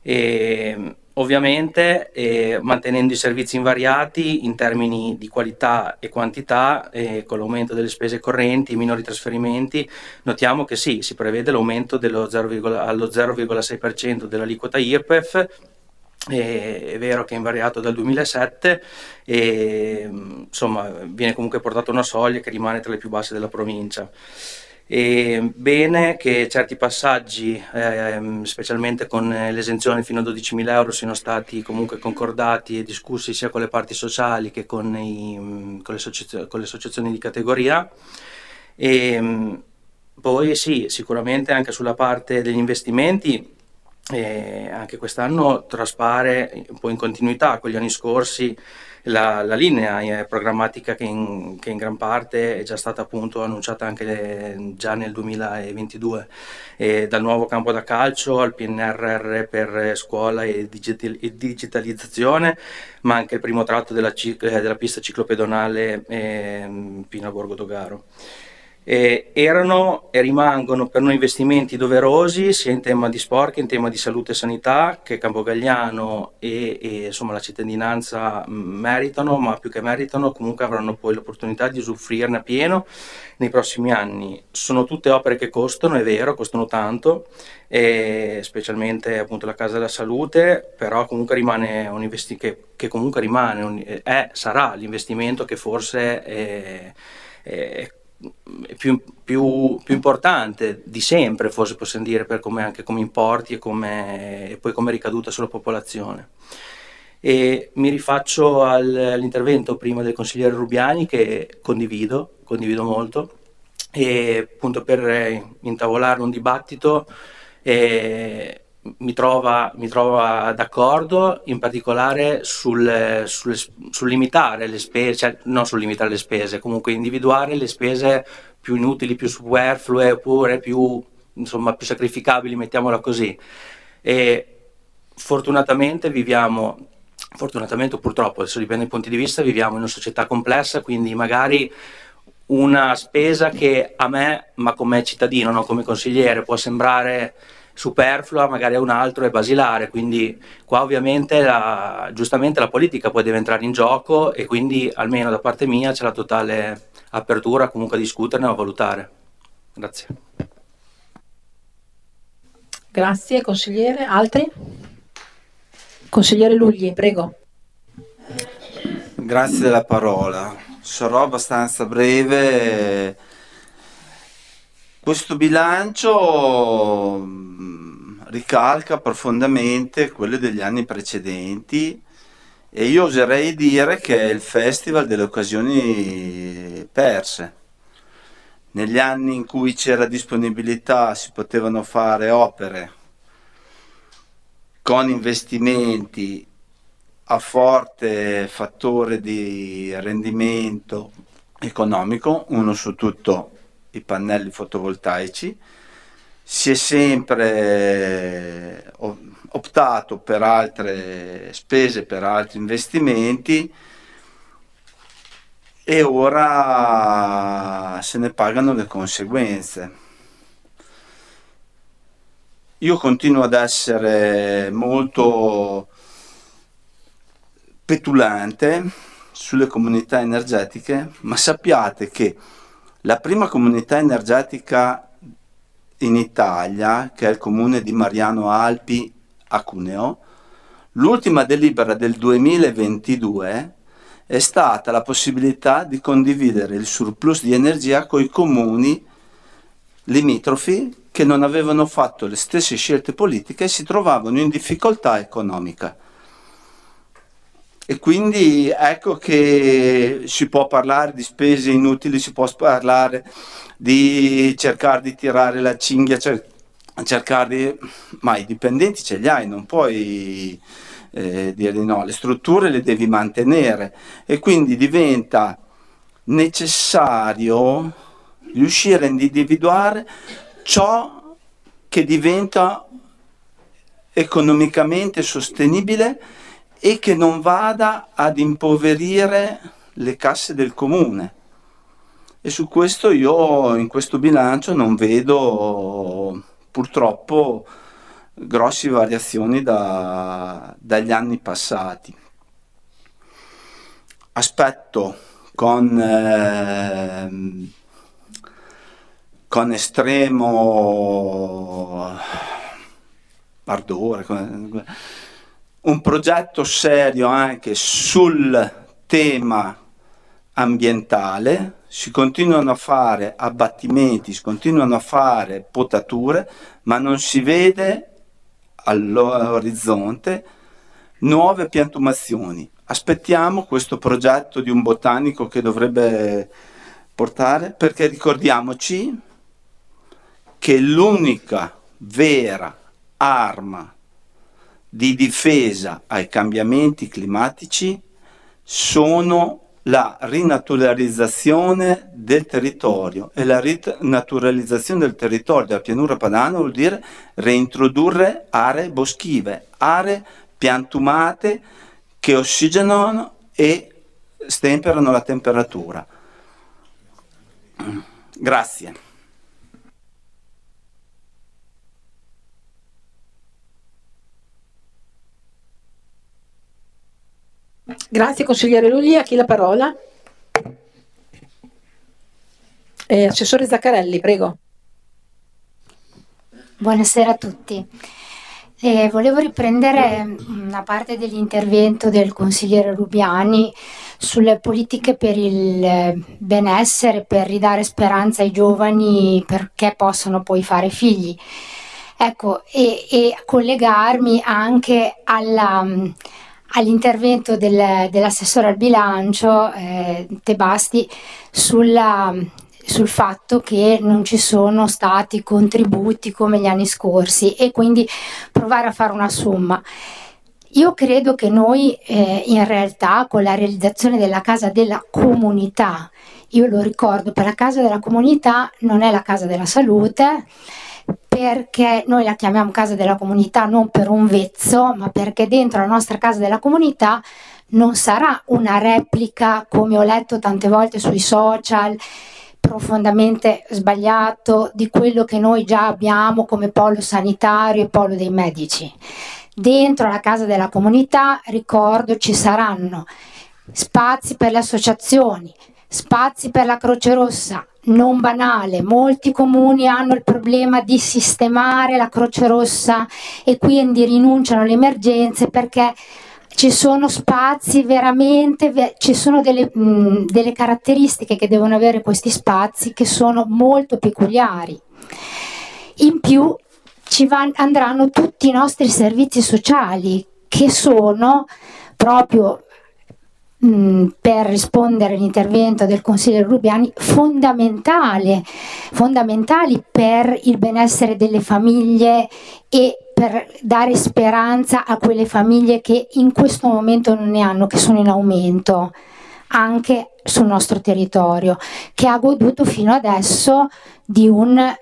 E ovviamente mantenendo i servizi invariati in termini di qualità e quantità, con l'aumento delle spese correnti, i minori trasferimenti, notiamo che sì, si prevede l'aumento allo 0,6% dell'aliquota IRPEF. È vero che è invariato dal 2007 e insomma viene comunque portata una soglia che rimane tra le più basse della provincia. E bene che certi passaggi, specialmente con l'esenzione fino a 12.000 euro, siano stati comunque concordati e discussi sia con le parti sociali che con le associazioni di categoria. E poi sì, sicuramente anche sulla parte degli investimenti, anche quest'anno traspare un po' in continuità con gli anni scorsi la linea programmatica che in gran parte è già stata appunto annunciata anche già nel 2022, dal nuovo campo da calcio al PNRR per scuola e digitalizzazione, ma anche il primo tratto della pista ciclopedonale fino a Borgo Dogaro. Erano e rimangono per noi investimenti doverosi sia in tema di sport che in tema di salute e sanità, che Campogalliano e insomma la cittadinanza meritano, ma più che meritano comunque avranno poi l'opportunità di usufruirne a pieno nei prossimi anni. Sono tutte opere che costano, è vero, costano tanto, specialmente appunto la Casa della Salute, però comunque rimane un investimento che comunque rimane, sarà l'investimento che forse è più importante di sempre, forse possiamo dire, per anche come importi e poi come ricaduta sulla popolazione. E mi rifaccio all'intervento prima del consigliere Rubiani, che condivido molto, e appunto per intavolare un dibattito mi trova d'accordo in particolare sul limitare le spese, cioè non sul limitare le spese, comunque individuare le spese più inutili, più superflue oppure più sacrificabili, mettiamola così. E fortunatamente o purtroppo, adesso dipende dai punti di vista, viviamo in una società complessa, quindi magari una spesa che a me, ma come cittadino, non come consigliere, può sembrare superflua, magari a un altro è basilare, quindi qua ovviamente giustamente la politica poi deve entrare in gioco e quindi almeno da parte mia c'è la totale apertura comunque a discuterne o a valutare. Grazie. Grazie consigliere. Altri? Consigliere Lugli, prego. Grazie della parola. Sarò abbastanza breve. Questo bilancio ricalca profondamente quello degli anni precedenti e io oserei dire che è il festival delle occasioni perse. Negli anni in cui c'era disponibilità si potevano fare opere con investimenti a forte fattore di rendimento economico, uno su tutto i pannelli fotovoltaici. Si è sempre optato per altre spese, per altri investimenti e ora se ne pagano le conseguenze. Io continuo ad essere molto petulante sulle comunità energetiche, ma sappiate che la prima comunità energetica in Italia, che è il comune di Mariano Alpi a Cuneo, l'ultima delibera del 2022 è stata la possibilità di condividere il surplus di energia con i comuni limitrofi che non avevano fatto le stesse scelte politiche e si trovavano in difficoltà economica. E quindi ecco che si può parlare di spese inutili, si può parlare di cercare di tirare la cinghia, ma i dipendenti ce li hai, non puoi dire di no, le strutture le devi mantenere e quindi diventa necessario riuscire ad individuare ciò che diventa economicamente sostenibile e che non vada ad impoverire le casse del comune. E su questo io in questo bilancio non vedo purtroppo grossi variazioni dagli anni passati. Aspetto con estremo ardore un progetto serio anche sul tema ambientale. Si continuano a fare abbattimenti, si continuano a fare potature, ma non si vede all'orizzonte nuove piantumazioni. Aspettiamo questo progetto di un botanico che dovrebbe portare, perché ricordiamoci che l'unica vera arma di difesa ai cambiamenti climatici sono la rinaturalizzazione del territorio, e la rinaturalizzazione del territorio della pianura padana vuol dire reintrodurre aree boschive, aree piantumate che ossigenano e stemperano la temperatura. Grazie. Grazie consigliere Lugli. A chi la parola? Assessore Zaccarelli, prego. Buonasera a tutti. Volevo riprendere una parte dell'intervento del consigliere Rubiani sulle politiche per il benessere, per ridare speranza ai giovani perché possano poi fare figli. Ecco, e collegarmi anche all'intervento dell'assessore al bilancio Tebasti sul fatto che non ci sono stati contributi come gli anni scorsi, e quindi provare a fare una somma. Io credo che noi in realtà con la realizzazione della casa della comunità, io lo ricordo, per la casa della comunità non è la casa della salute, perché noi la chiamiamo casa della comunità non per un vezzo, ma perché dentro la nostra casa della comunità non sarà una replica, come ho letto tante volte sui social, profondamente sbagliato, di quello che noi già abbiamo come polo sanitario e polo dei medici. Dentro la casa della comunità, ricordo, ci saranno spazi per le associazioni, spazi per la Croce Rossa. Non banale, molti comuni hanno il problema di sistemare la Croce Rossa e quindi rinunciano alle emergenze perché ci sono spazi veramente, ci sono delle caratteristiche che devono avere questi spazi che sono molto peculiari. In più andranno tutti i nostri servizi sociali, che sono proprio, per rispondere all'intervento del consigliere Rubiani, fondamentali per il benessere delle famiglie e per dare speranza a quelle famiglie che in questo momento non ne hanno, che sono in aumento anche sul nostro territorio, che ha goduto fino adesso di una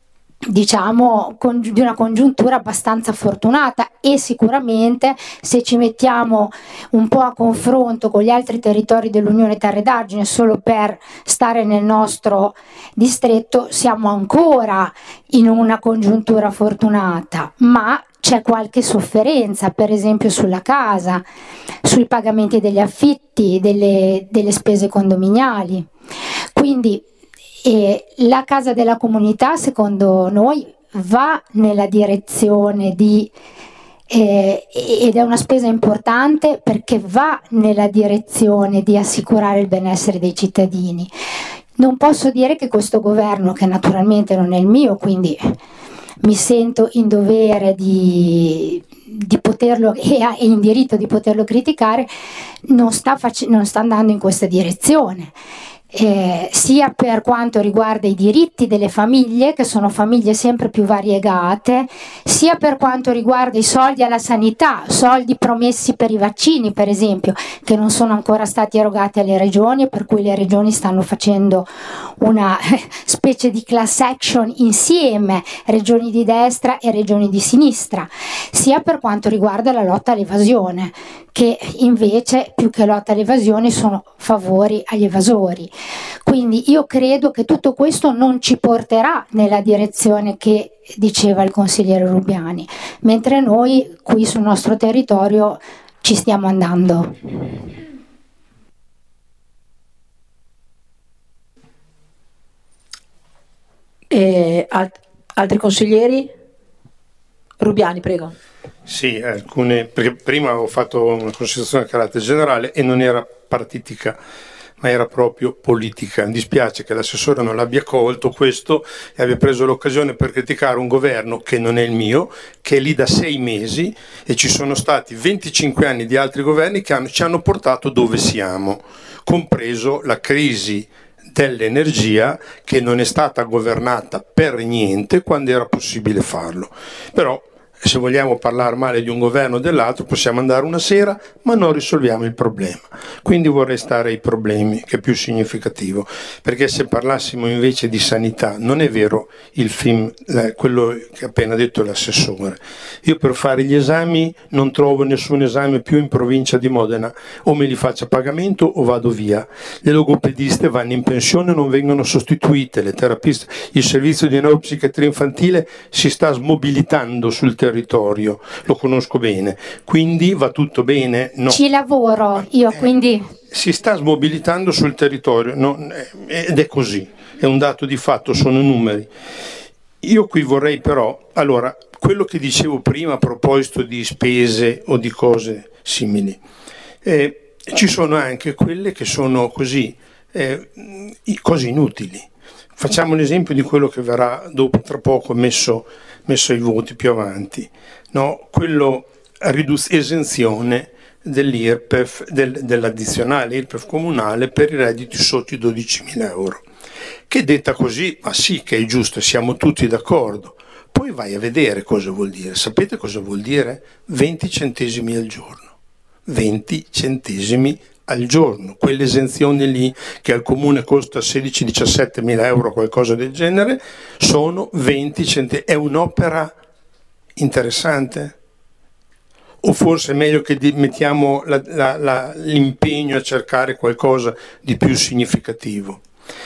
congiuntura abbastanza fortunata, e sicuramente se ci mettiamo un po' a confronto con gli altri territori dell'Unione Terre d'Argine, solo per stare nel nostro distretto, siamo ancora in una congiuntura fortunata, ma c'è qualche sofferenza, per esempio sulla casa, sui pagamenti degli affitti, delle spese condominiali. Quindi la casa della comunità, secondo noi, va nella direzione ed è una spesa importante perché va nella direzione di assicurare il benessere dei cittadini. Non posso dire che questo governo, che naturalmente non è il mio, quindi mi sento in dovere di poterlo, e ha in diritto di poterlo criticare, non sta andando in questa direzione. Sia per quanto riguarda i diritti delle famiglie, che sono famiglie sempre più variegate, sia per quanto riguarda i soldi alla sanità, soldi promessi per i vaccini per esempio, che non sono ancora stati erogati alle regioni, per cui le regioni stanno facendo una specie di class action insieme, regioni di destra e regioni di sinistra, sia per quanto riguarda la lotta all'evasione, che invece più che lotta all'evasione sono favori agli evasori. Quindi io credo che tutto questo non ci porterà nella direzione che diceva il consigliere Rubiani, mentre noi qui sul nostro territorio ci stiamo andando. Altri consiglieri? Rubiani, prego. Sì, perché prima ho fatto una considerazione a carattere generale e non era partitica, ma era proprio politica. Mi dispiace che l'assessore non l'abbia colto questo e abbia preso l'occasione per criticare un governo che non è il mio, che è lì da 6 mesi e ci sono stati 25 anni di altri governi che ci hanno portato dove siamo, compreso la crisi dell'energia che non è stata governata per niente quando era possibile farlo. Però se vogliamo parlare male di un governo o dell'altro possiamo andare una sera, ma non risolviamo il problema. Quindi vorrei stare ai problemi, che è più significativo, perché se parlassimo invece di sanità, non è vero il film, quello che ha appena detto l'assessore. Io per fare gli esami non trovo nessun esame più in provincia di Modena, o me li faccio a pagamento o vado via. Le logopediste vanno in pensione e non vengono sostituite, le terapiste, il servizio di neuropsichiatria infantile si sta smobilitando sul territorio, lo conosco bene, quindi va tutto bene? No. Ci lavoro io, quindi si sta smobilitando sul territorio, no, ed è così, è un dato di fatto, sono numeri. Io qui vorrei però, allora, quello che dicevo prima a proposito di spese o di cose simili, ci sono anche quelle che sono così, cose inutili. Facciamo l'esempio di quello che verrà dopo, tra poco, messo ai voti più avanti, no? Quello esenzione dell'IRPEF, dell'addizionale IRPEF comunale per i redditi sotto i 12.000 euro, che detta così, ma sì che è giusto, siamo tutti d'accordo. Poi vai a vedere cosa vuol dire. Sapete cosa vuol dire? 20 centesimi al giorno. 20 centesimi al giorno, quell'esenzione lì che al comune costa 16-17 mila euro, qualcosa del genere, sono 20 centesimi. È un'opera interessante? O forse è meglio che mettiamo l'impegno a cercare qualcosa di più significativo?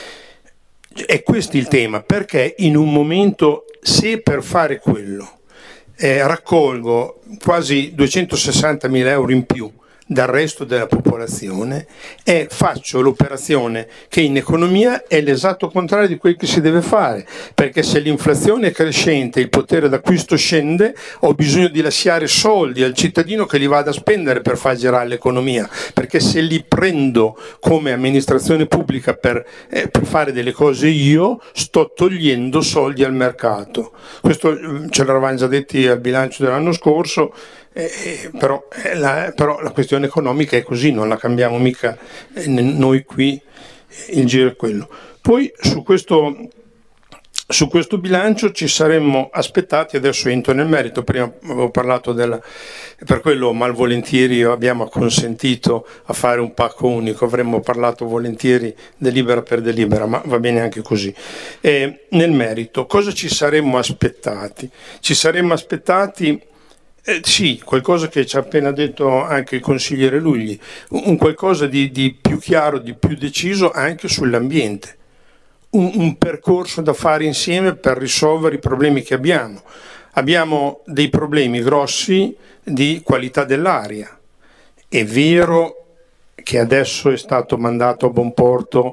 È questo il tema, perché in un momento, se per fare quello raccolgo quasi 260 mila euro in più dal resto della popolazione, faccio l'operazione che in economia è l'esatto contrario di quel che si deve fare, perché se l'inflazione è crescente e il potere d'acquisto scende, ho bisogno di lasciare soldi al cittadino che li vada a spendere per far girare l'economia, perché se li prendo come amministrazione pubblica per fare delle cose io, sto togliendo soldi al mercato. Questo ce l'eravamo già detti al bilancio dell'anno scorso. Però la questione economica è così, non la cambiamo mica noi qui, il giro è quello. Poi su questo bilancio ci saremmo aspettati, adesso entro nel merito, prima avevo parlato per quello malvolentieri abbiamo acconsentito a fare un pacco unico, avremmo parlato volentieri delibera per delibera, ma va bene anche così. Nel merito, cosa ci saremmo aspettati? Ci saremmo aspettati sì, qualcosa che ci ha appena detto anche il consigliere Lugli, un qualcosa di più chiaro, di più deciso anche sull'ambiente, un percorso da fare insieme per risolvere i problemi che abbiamo. Abbiamo dei problemi grossi di qualità dell'aria. È vero che adesso è stato mandato a buon porto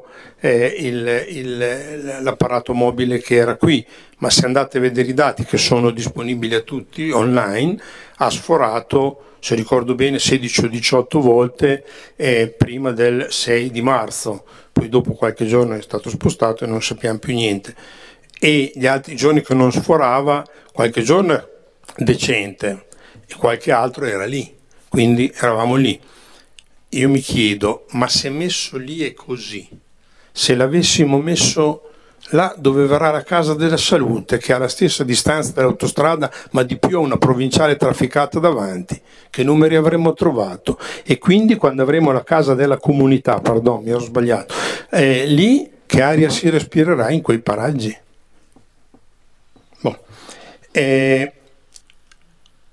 l'apparato mobile che era qui, ma se andate a vedere i dati che sono disponibili a tutti online, ha sforato, se ricordo bene, 16 o 18 volte prima del 6 di marzo, poi dopo qualche giorno è stato spostato e non sappiamo più niente. E gli altri giorni che non sforava, qualche giorno decente e qualche altro era lì, quindi eravamo lì. Io mi chiedo, ma se messo lì è così, se l'avessimo messo là dove verrà la casa della salute, che ha la stessa distanza dall'autostrada, ma di più ha una provinciale trafficata davanti, che numeri avremmo trovato? E quindi quando avremo la casa della comunità, pardon, mi ero sbagliato, lì che aria si respirerà in quei paraggi?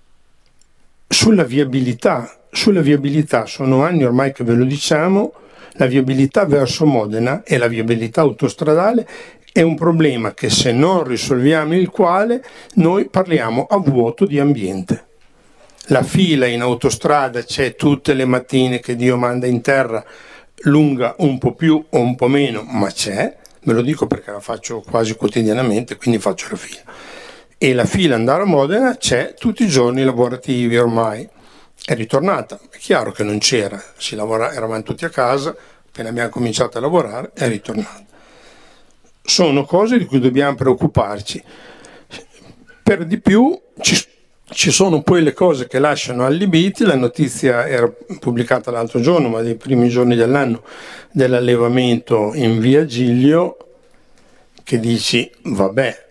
Sulla viabilità sono anni ormai che ve lo diciamo, La viabilità verso Modena e la viabilità autostradale è un problema che, se non risolviamo il quale, noi parliamo a vuoto di ambiente. La fila in autostrada c'è tutte le mattine che Dio manda in terra, lunga un po' più o un po' meno, ma c'è. Ve lo dico perché la faccio quasi quotidianamente, quindi faccio la fila. E la fila andare a Modena c'è tutti i giorni lavorativi ormai. È ritornata, è chiaro che non c'era, eravamo tutti a casa, appena abbiamo cominciato a lavorare è ritornata. Sono cose di cui dobbiamo preoccuparci. Per di più ci sono poi le cose che lasciano allibiti. La notizia era pubblicata l'altro giorno, ma dei primi giorni dell'anno, dell'allevamento in via Giglio, che dici, vabbè,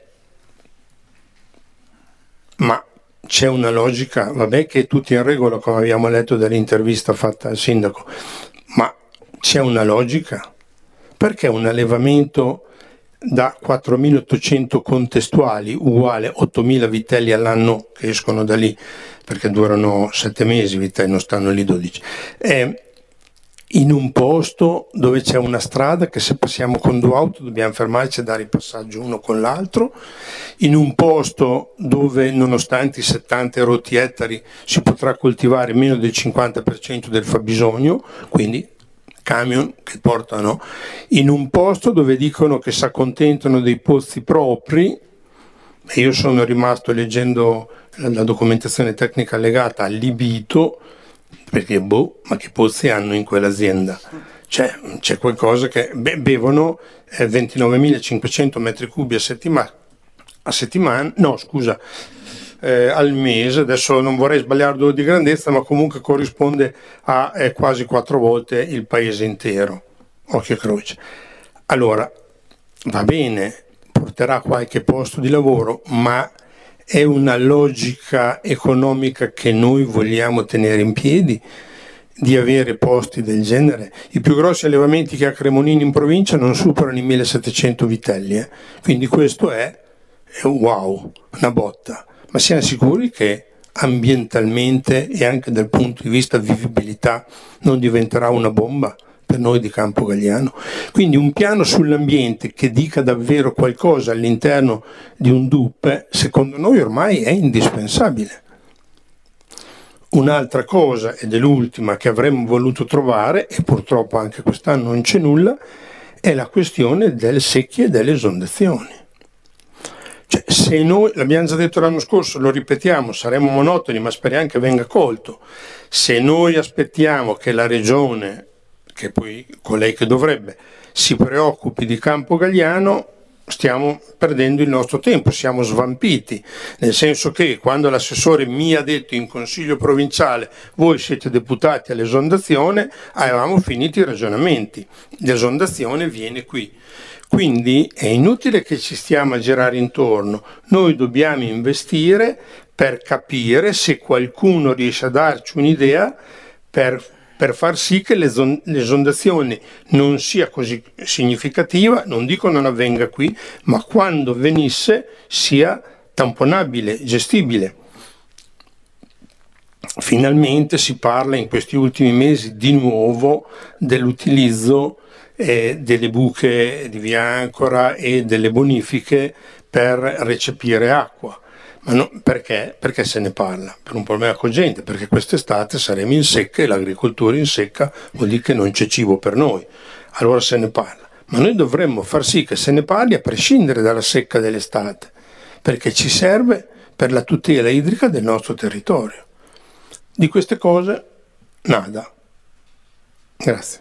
ma c'è una logica, vabbè che è tutto in regola, come abbiamo letto dall'intervista fatta al sindaco, ma c'è una logica? Perché un allevamento da 4.800 contestuali uguale 8.000 vitelli all'anno che escono da lì, perché durano 7 mesi, vitelli non stanno lì 12, in un posto dove c'è una strada che, se passiamo con 2 auto dobbiamo fermarci e dare il passaggio uno con l'altro, in un posto dove, nonostante i 70 rotti ettari, si potrà coltivare meno del 50% del fabbisogno, quindi camion che portano, in un posto dove dicono che si accontentano dei pozzi propri, e io sono rimasto, leggendo la documentazione tecnica allegata, allibito, perché ma che pozzi hanno in quell'azienda? C'è qualcosa che bevono 29.500 metri cubi al mese. Adesso non vorrei sbagliare l'ordine di grandezza, ma comunque corrisponde a quasi 4 volte il paese intero, occhio e croce. Allora, va bene, porterà qualche posto di lavoro, ma è una logica economica che noi vogliamo tenere in piedi, di avere posti del genere? I più grossi allevamenti che ha Cremonini in provincia non superano i 1.700 vitelli, quindi questo è wow, una botta. Ma siamo sicuri che ambientalmente e anche dal punto di vista vivibilità non diventerà una bomba per noi di Campo Galliano? Quindi un piano sull'ambiente che dica davvero qualcosa all'interno di un DUP, secondo noi ormai è indispensabile. Un'altra cosa, ed è l'ultima, che avremmo voluto trovare, e purtroppo anche quest'anno non c'è nulla, è la questione delle secchie e delle esondazioni. Cioè, se noi, l'abbiamo già detto l'anno scorso, lo ripetiamo, saremo monotoni, ma speriamo che venga colto. Se noi aspettiamo che la regione, che poi colei che dovrebbe, si preoccupi di Campo Galliano, stiamo perdendo il nostro tempo, siamo svampiti, nel senso che quando l'assessore mi ha detto in consiglio provinciale voi siete deputati all'esondazione, avevamo finito i ragionamenti, l'esondazione viene qui. Quindi è inutile che ci stiamo a girare intorno, noi dobbiamo investire per capire se qualcuno riesce a darci un'idea per far sì che l'esondazione non sia così significativa, non dico non avvenga qui, ma quando venisse sia tamponabile, gestibile. Finalmente si parla in questi ultimi mesi di nuovo dell'utilizzo delle buche di via Ancora e delle bonifiche per recepire acqua. Ma no, perché? Perché se ne parla? Per un problema cogente, perché quest'estate saremo in secca e l'agricoltura in secca vuol dire che non c'è cibo per noi. Allora se ne parla. Ma noi dovremmo far sì che se ne parli a prescindere dalla secca dell'estate, perché ci serve per la tutela idrica del nostro territorio. Di queste cose, nada. Grazie.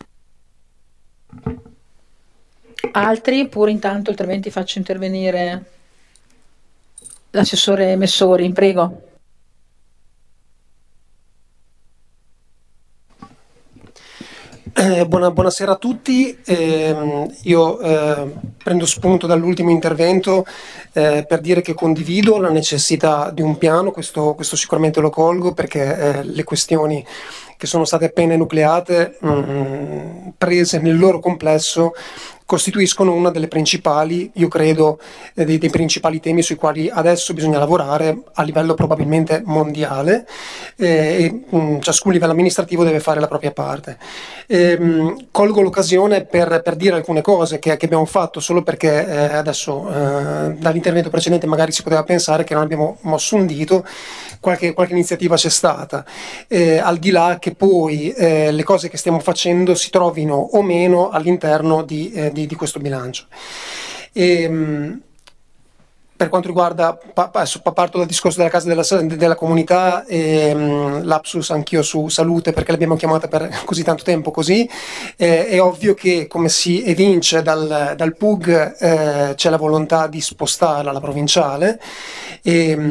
Altri? Pure intanto, altrimenti faccio intervenire l'assessore Messori, prego. Buonasera a tutti. Io prendo spunto dall'ultimo intervento per dire che condivido la necessità di un piano, questo sicuramente lo colgo, perché le questioni che sono state appena enucleate, prese nel loro complesso, costituiscono una delle principali, io credo, dei principali temi sui quali adesso bisogna lavorare a livello probabilmente mondiale, e ciascun livello amministrativo deve fare la propria parte. Colgo l'occasione per dire alcune cose che abbiamo fatto, solo perché adesso dall'intervento precedente magari si poteva pensare che non abbiamo mosso un dito. Qualche iniziativa c'è stata, al di là che poi le cose che stiamo facendo si trovino o meno all'interno di questo bilancio. Per quanto riguarda, parto dal discorso della casa della comunità, lapsus anch'io su salute, perché l'abbiamo chiamata per così tanto tempo così. È ovvio che, come si evince dal PUG, c'è la volontà di spostarla alla provinciale,